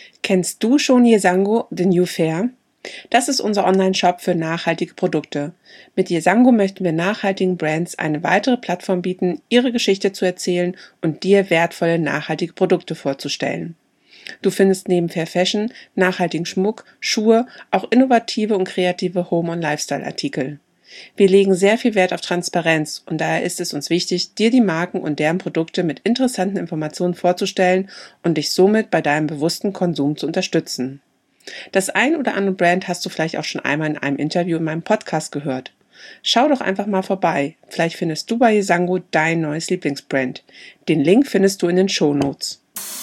Kennst du schon Yesango, The New Fair? Das ist unser Online-Shop für nachhaltige Produkte. Mit Yesango möchten wir nachhaltigen Brands eine weitere Plattform bieten, ihre Geschichte zu erzählen und dir wertvolle nachhaltige Produkte vorzustellen. Du findest neben Fair Fashion, nachhaltigen Schmuck, Schuhe, auch innovative und kreative Home- und Lifestyle-Artikel. Wir legen sehr viel Wert auf Transparenz und daher ist es uns wichtig, dir die Marken und deren Produkte mit interessanten Informationen vorzustellen und dich somit bei deinem bewussten Konsum zu unterstützen. Das ein oder andere Brand hast du vielleicht auch schon einmal in einem Interview in meinem Podcast gehört. Schau doch einfach mal vorbei. Vielleicht findest du bei Yesango dein neues Lieblingsbrand. Den Link findest du in den Shownotes.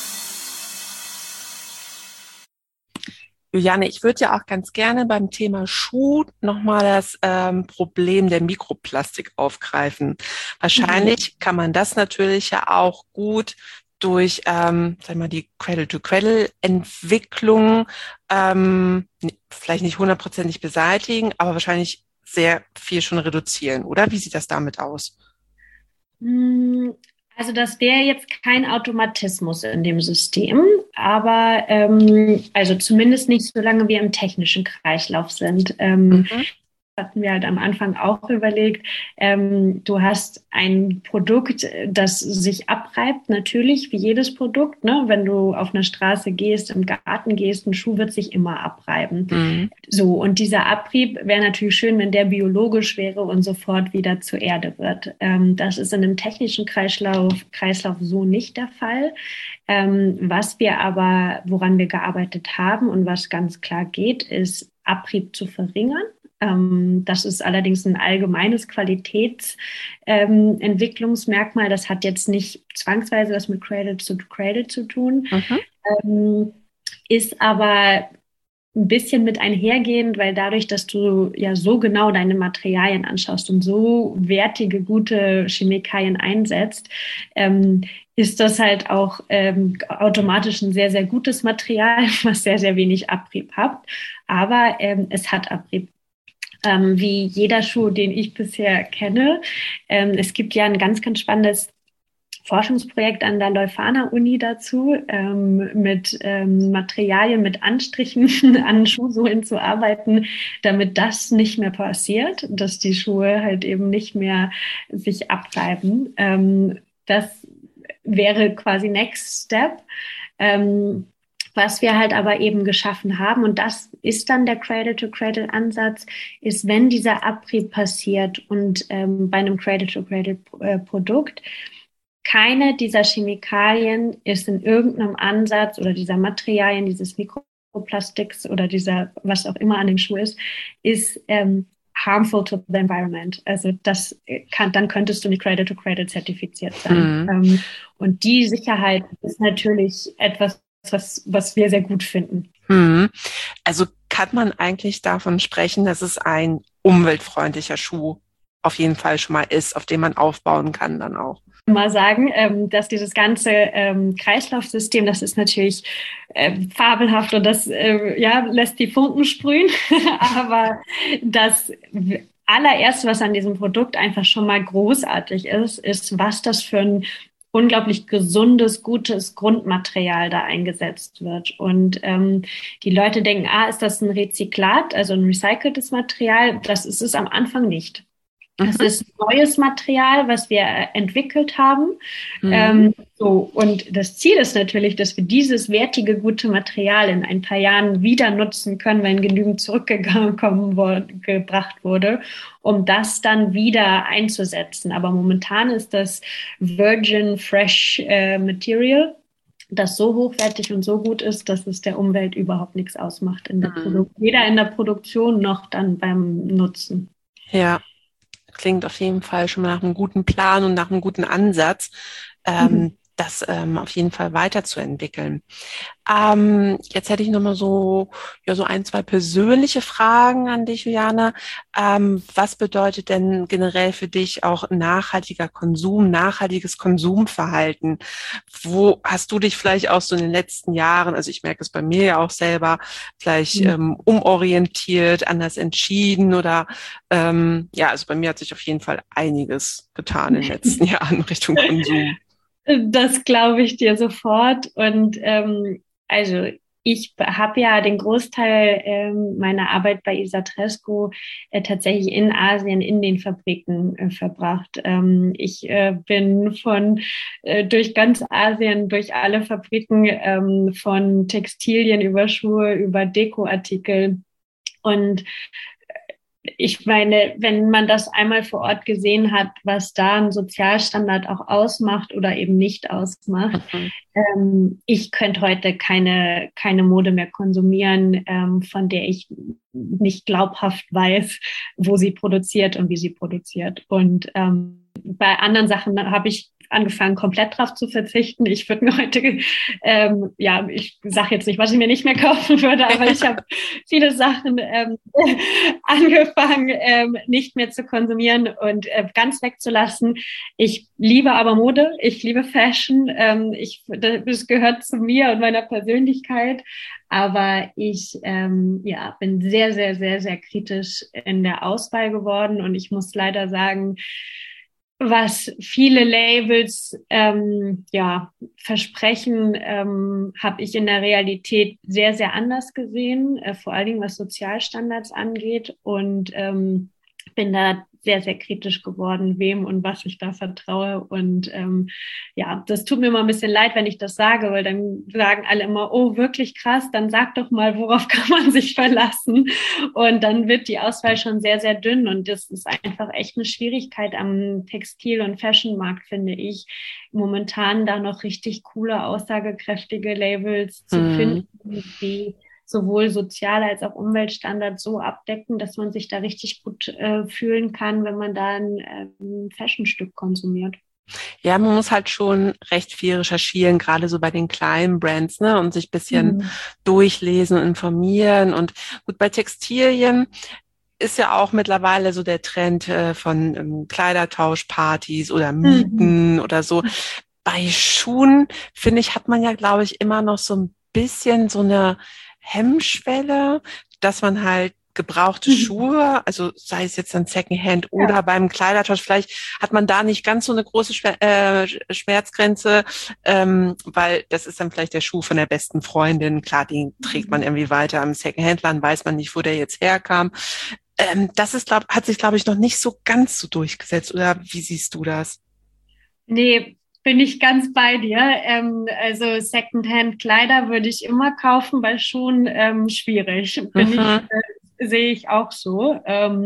Juliane, ich würde ja auch ganz gerne beim Thema Schuh nochmal das Problem der Mikroplastik aufgreifen. Wahrscheinlich kann man das natürlich ja auch gut durch sag mal, die Cradle-to-Cradle-Entwicklung vielleicht nicht 100% beseitigen, aber wahrscheinlich sehr viel schon reduzieren, oder? Wie sieht das damit aus? Also das wäre jetzt kein Automatismus in dem System, aber also zumindest nicht, solange wir im technischen Kreislauf sind. Hatten wir halt am Anfang auch überlegt, du hast ein Produkt, das sich abreibt, natürlich, wie jedes Produkt, ne? Wenn du auf einer Straße gehst, im Garten gehst, ein Schuh wird sich immer abreiben. So, und dieser Abrieb wäre natürlich schön, wenn der biologisch wäre und sofort wieder zur Erde wird. Das ist in einem technischen Kreislauf so nicht der Fall. Was wir aber, woran wir gearbeitet haben und was ganz klar geht, ist, Abrieb zu verringern. Das ist allerdings ein allgemeines Qualitätsentwicklungsmerkmal. Das hat jetzt nicht zwangsweise was mit Cradle to Cradle zu tun, ist aber ein bisschen mit einhergehend, weil dadurch, dass du ja so genau deine Materialien anschaust und so wertige, gute Chemikalien einsetzt, ist das halt auch automatisch ein sehr, sehr gutes Material, was sehr, sehr wenig Abrieb hat. Aber es hat Abrieb. Wie jeder Schuh, den ich bisher kenne. Es gibt ja ein ganz, ganz spannendes Forschungsprojekt an der Leuphana-Uni dazu, mit Materialien, mit Anstrichen an Schuhsohlen zu arbeiten, damit das nicht mehr passiert, dass die Schuhe halt eben nicht mehr sich abreiben. Das wäre quasi Next Step. Was wir halt aber eben geschaffen haben, und das ist dann der Cradle-to-Cradle-Ansatz, ist, wenn dieser Abrieb passiert und bei einem Cradle-to-Cradle-Produkt keine dieser Chemikalien ist in irgendeinem Ansatz oder dieser Materialien, dieses Mikroplastiks oder dieser, was auch immer an dem Schuh ist harmful to the environment. Also das dann könntest du nicht Cradle-to-Cradle zertifiziert sein. Und die Sicherheit ist natürlich etwas, was wir sehr gut finden. Also kann man eigentlich davon sprechen, dass es ein umweltfreundlicher Schuh auf jeden Fall schon mal ist, auf dem man aufbauen kann dann auch? Mal sagen, dass dieses ganze Kreislaufsystem, das ist natürlich fabelhaft und das lässt die Funken sprühen, aber das allererste, was an diesem Produkt einfach schon mal großartig ist, was das für ein unglaublich gesundes, gutes Grundmaterial da eingesetzt wird. Und die Leute denken, ist das ein Rezyklat, also ein recyceltes Material? Das ist es am Anfang nicht. Das ist neues Material, was wir entwickelt haben. Und das Ziel ist natürlich, dass wir dieses wertige, gute Material in ein paar Jahren wieder nutzen können, wenn genügend gebracht wurde, um das dann wieder einzusetzen. Aber momentan ist das Virgin Fresh Material, das so hochwertig und so gut ist, dass es der Umwelt überhaupt nichts ausmacht in der weder in der Produktion noch dann beim Nutzen. Ja. Klingt auf jeden Fall schon mal nach einem guten Plan und nach einem guten Ansatz, das auf jeden Fall weiterzuentwickeln. Jetzt hätte ich nochmal so ein, zwei persönliche Fragen an dich, Juliane. Was bedeutet denn generell für dich auch nachhaltiger Konsum, nachhaltiges Konsumverhalten? Wo hast du dich vielleicht auch so in den letzten Jahren, also ich merke es bei mir ja auch selber, vielleicht umorientiert, anders entschieden oder also bei mir hat sich auf jeden Fall einiges getan in den letzten Jahren Richtung Konsum. Das glaube ich dir sofort. Und also ich habe ja den Großteil meiner Arbeit bei Isatrescu tatsächlich in Asien, in den Fabriken verbracht. Ich bin durch ganz Asien, durch alle Fabriken, von Textilien über Schuhe, über Dekoartikel. Und ich meine, wenn man das einmal vor Ort gesehen hat, was da ein Sozialstandard auch ausmacht oder eben nicht ausmacht, ich könnte heute keine Mode mehr konsumieren, von der ich nicht glaubhaft weiß, wo sie produziert und wie sie produziert. Und bei anderen Sachen habe ich angefangen, komplett drauf zu verzichten. Ich würde mir heute, ich sage jetzt nicht, was ich mir nicht mehr kaufen würde, aber ich habe viele Sachen angefangen, nicht mehr zu konsumieren und ganz wegzulassen. Ich liebe aber Mode, ich liebe Fashion, das gehört zu mir und meiner Persönlichkeit, aber ich bin sehr, sehr, sehr, sehr kritisch in der Auswahl geworden und ich muss leider sagen, was viele Labels versprechen, habe ich in der Realität sehr, sehr anders gesehen, vor allen Dingen was Sozialstandards angeht und bin da sehr, sehr kritisch geworden, wem und was ich da vertraue. Und das tut mir immer ein bisschen leid, wenn ich das sage, weil dann sagen alle immer, oh, wirklich krass, dann sag doch mal, worauf kann man sich verlassen? Und dann wird die Auswahl schon sehr, sehr dünn. Und das ist einfach echt eine Schwierigkeit am Textil- und Fashionmarkt, finde ich, momentan da noch richtig coole, aussagekräftige Labels zu finden, die sowohl soziale als auch Umweltstandards so abdecken, dass man sich da richtig gut fühlen kann, wenn man da ein Fashionstück konsumiert. Ja, man muss halt schon recht viel recherchieren, gerade so bei den kleinen Brands, ne, und sich ein bisschen durchlesen und informieren. Und gut, bei Textilien ist ja auch mittlerweile so der Trend von Kleidertauschpartys oder Mieten oder so. Bei Schuhen, finde ich, hat man ja, glaube ich, immer noch so ein bisschen so eine Hemmschwelle, dass man halt gebrauchte Schuhe, also sei es jetzt dann Secondhand oder beim Kleidertausch, vielleicht hat man da nicht ganz so eine große Schmerzgrenze, weil das ist dann vielleicht der Schuh von der besten Freundin. Klar, den trägt man irgendwie weiter am Secondhand-Laden, weiß man nicht, wo der jetzt herkam. Das ist, hat sich, glaube ich, noch nicht so ganz so durchgesetzt. Oder wie siehst du das? Nee, bin ich ganz bei dir. Also Secondhand-Kleider würde ich immer kaufen, bei Schuhen schwierig. Sehe ich auch so.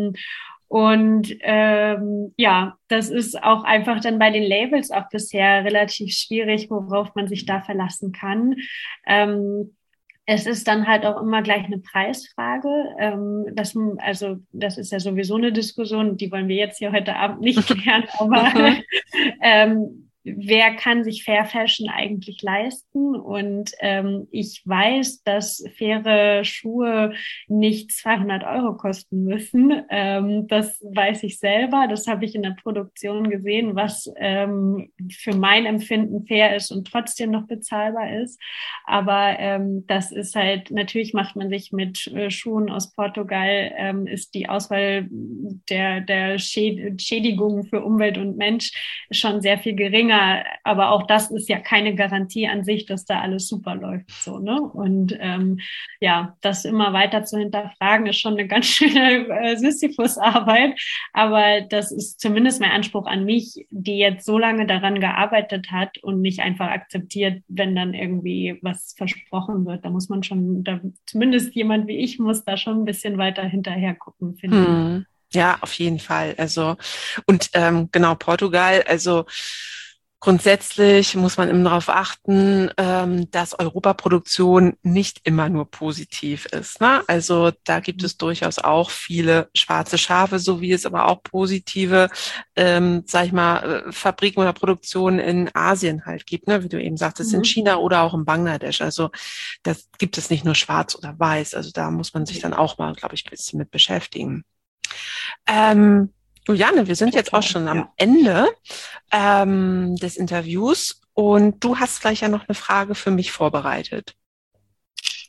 Das ist auch einfach dann bei den Labels auch bisher relativ schwierig, worauf man sich da verlassen kann. Es ist dann halt auch immer gleich eine Preisfrage. Das ist ja sowieso eine Diskussion, die wollen wir jetzt hier heute Abend nicht klären, aber wer kann sich Fair Fashion eigentlich leisten? Und ich weiß, dass faire Schuhe nicht 200 € kosten müssen. Das weiß ich selber. Das habe ich in der Produktion gesehen, was für mein Empfinden fair ist und trotzdem noch bezahlbar ist. Aber das ist halt, natürlich macht man sich mit Schuhen aus Portugal, ist die Auswahl der Schädigungen für Umwelt und Mensch schon sehr viel geringer. Aber auch das ist ja keine Garantie an sich, dass da alles super läuft, so, ne? Und das immer weiter zu hinterfragen, ist schon eine ganz schöne Sisyphus-Arbeit. Aber das ist zumindest mein Anspruch an mich, die jetzt so lange daran gearbeitet hat und nicht einfach akzeptiert, wenn dann irgendwie was versprochen wird. Da muss man schon, zumindest jemand wie ich muss da schon ein bisschen weiter hinterher gucken, finde ich. Ja, auf jeden Fall. Also, und genau, Portugal, also grundsätzlich muss man immer darauf achten, dass Europaproduktion nicht immer nur positiv ist, ne? Also da gibt es durchaus auch viele schwarze Schafe, so wie es aber auch positive, Fabriken oder Produktionen in Asien halt gibt, ne? Wie du eben sagtest, in China oder auch in Bangladesch. Also das gibt es nicht nur schwarz oder weiß. Also da muss man sich dann auch mal, glaube ich, ein bisschen mit beschäftigen. Juliane, wir sind jetzt auch schon am Ende des Interviews und du hast gleich ja noch eine Frage für mich vorbereitet.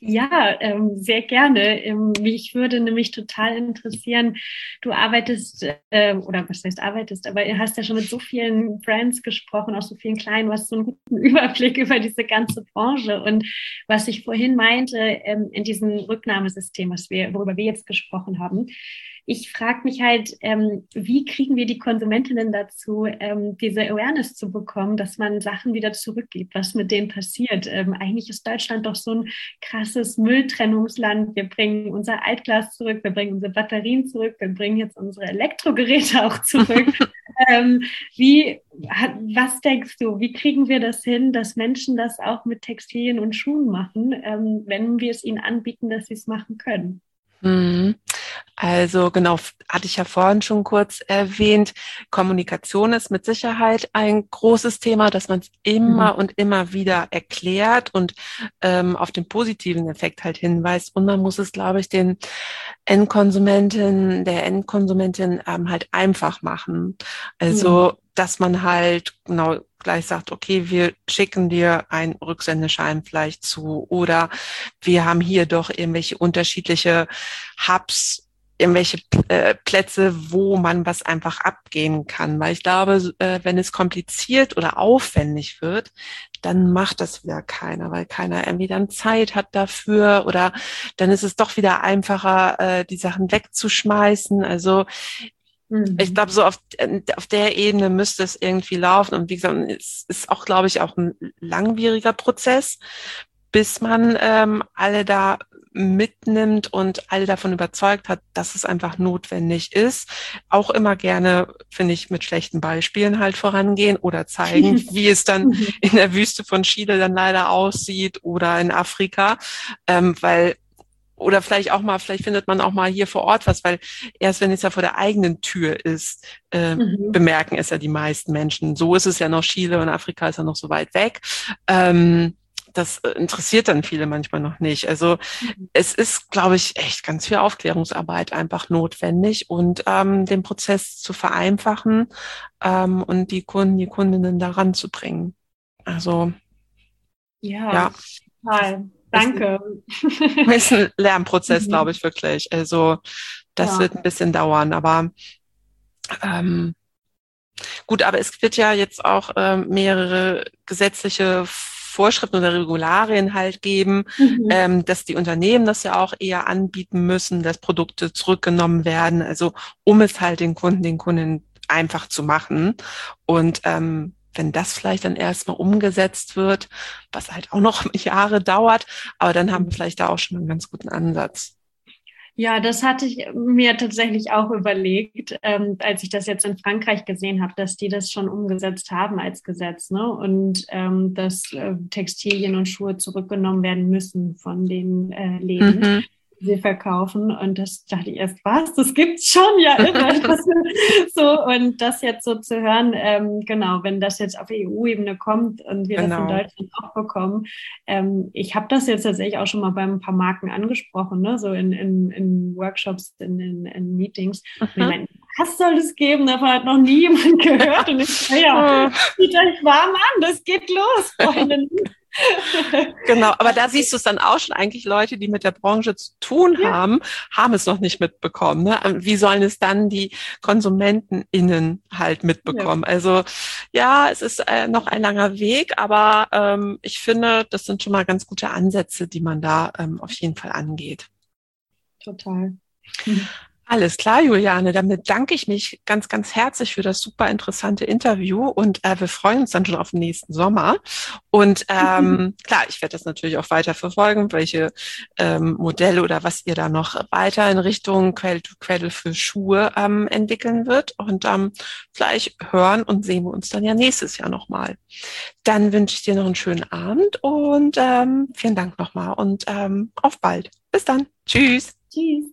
Ja, sehr gerne. Mich würde nämlich total interessieren, du arbeitest, oder was heißt arbeitest, aber ihr hast ja schon mit so vielen Brands gesprochen, auch so vielen kleinen, du hast so einen guten Überblick über diese ganze Branche. Und was ich vorhin meinte, in diesem Rücknahmesystem, worüber wir jetzt gesprochen haben, ich frage mich halt, wie kriegen wir die Konsumentinnen dazu, diese Awareness zu bekommen, dass man Sachen wieder zurückgibt, was mit denen passiert. Eigentlich ist Deutschland doch so ein krasses Mülltrennungsland. Wir bringen unser Altglas zurück, wir bringen unsere Batterien zurück, wir bringen jetzt unsere Elektrogeräte auch zurück. Was denkst du, wie kriegen wir das hin, dass Menschen das auch mit Textilien und Schuhen machen, wenn wir es ihnen anbieten, dass sie es machen können? Also genau, hatte ich ja vorhin schon kurz erwähnt, Kommunikation ist mit Sicherheit ein großes Thema, dass man es immer und immer wieder erklärt und auf den positiven Effekt halt hinweist. Und man muss es, glaube ich, der Endkonsumentin halt einfach machen. Also, dass man halt genau gleich sagt, okay, wir schicken dir einen Rücksendeschein vielleicht zu oder wir haben hier doch irgendwelche unterschiedliche Hubs, irgendwelche Plätze, wo man was einfach abgeben kann. Weil ich glaube, wenn es kompliziert oder aufwendig wird, dann macht das wieder keiner, weil keiner irgendwie dann Zeit hat dafür oder dann ist es doch wieder einfacher, die Sachen wegzuschmeißen. Also ich glaube, so auf der Ebene müsste es irgendwie laufen. Und wie gesagt, es ist auch, glaube ich, auch ein langwieriger Prozess, bis man alle da mitnimmt und alle davon überzeugt hat, dass es einfach notwendig ist. Auch immer gerne, finde ich, mit schlechten Beispielen halt vorangehen oder zeigen, wie es dann in der Wüste von Chile dann leider aussieht oder in Afrika, oder vielleicht findet man auch mal hier vor Ort was, weil erst wenn es ja vor der eigenen Tür ist, bemerken es ja die meisten Menschen. So ist es ja noch, Chile und Afrika ist ja noch so weit weg. Das interessiert dann viele manchmal noch nicht. Also es ist, glaube ich, echt ganz viel Aufklärungsarbeit einfach notwendig und den Prozess zu vereinfachen und die Kundinnen daran zu bringen. Also ja. Total. Danke. Ist ein Lernprozess, glaube ich, wirklich. Also das wird ein bisschen dauern, aber gut, aber es wird ja jetzt auch mehrere gesetzliche Vorschriften oder Regularien halt geben, dass die Unternehmen das ja auch eher anbieten müssen, dass Produkte zurückgenommen werden, also um es halt den Kundinnen einfach zu machen. Und wenn das vielleicht dann erstmal umgesetzt wird, was halt auch noch Jahre dauert, aber dann haben wir vielleicht da auch schon mal einen ganz guten Ansatz. Ja, das hatte ich mir tatsächlich auch überlegt, als ich das jetzt in Frankreich gesehen habe, dass die das schon umgesetzt haben als Gesetz, ne? Und dass Textilien und Schuhe zurückgenommen werden müssen von den Läden. Sie verkaufen und das dachte ich erst, was, das gibt's schon, ja, irre. So, und das jetzt so zu hören, genau, wenn das jetzt auf EU-Ebene kommt und wir das in Deutschland auch bekommen, ich habe das jetzt tatsächlich auch schon mal bei ein paar Marken angesprochen, ne, so in Workshops, in Meetings. Und ich meine, was soll es geben? Davon hat noch nie jemand gehört und ich zieht euch warm an, das geht los, Freundinnen. Genau, aber da siehst du es dann auch schon, eigentlich Leute, die mit der Branche zu tun haben es noch nicht mitbekommen. Ne? Wie sollen es dann die KonsumentenInnen halt mitbekommen? Ja. Also ja, es ist noch ein langer Weg, aber ich finde, das sind schon mal ganz gute Ansätze, die man da auf jeden Fall angeht. Total. Alles klar, Juliane. Damit danke ich mich ganz, ganz herzlich für das super interessante Interview und wir freuen uns dann schon auf den nächsten Sommer. Und klar, ich werde das natürlich auch weiter verfolgen, welche Modelle oder was ihr da noch weiter in Richtung Cradle für Schuhe entwickeln wird. Und vielleicht hören und sehen wir uns dann ja nächstes Jahr nochmal. Dann wünsche ich dir noch einen schönen Abend und vielen Dank nochmal und auf bald. Bis dann. Tschüss. Tschüss.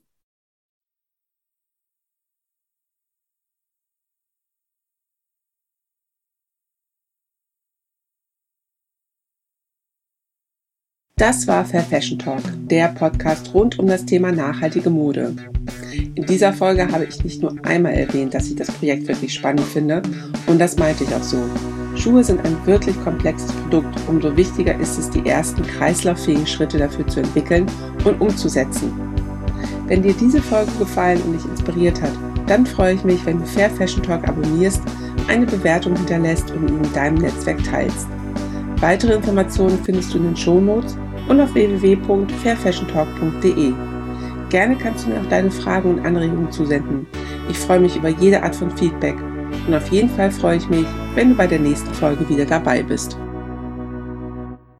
Das war Fair Fashion Talk, der Podcast rund um das Thema nachhaltige Mode. In dieser Folge habe ich nicht nur einmal erwähnt, dass ich das Projekt wirklich spannend finde und das meinte ich auch so. Schuhe sind ein wirklich komplexes Produkt, umso wichtiger ist es, die ersten kreislauffähigen Schritte dafür zu entwickeln und umzusetzen. Wenn dir diese Folge gefallen und dich inspiriert hat, dann freue ich mich, wenn du Fair Fashion Talk abonnierst, eine Bewertung hinterlässt und ihn in deinem Netzwerk teilst. Weitere Informationen findest du in den Shownotes und auf www.fairfashiontalk.de. Gerne kannst du mir auch deine Fragen und Anregungen zusenden. Ich freue mich über jede Art von Feedback und auf jeden Fall freue ich mich, wenn du bei der nächsten Folge wieder dabei bist.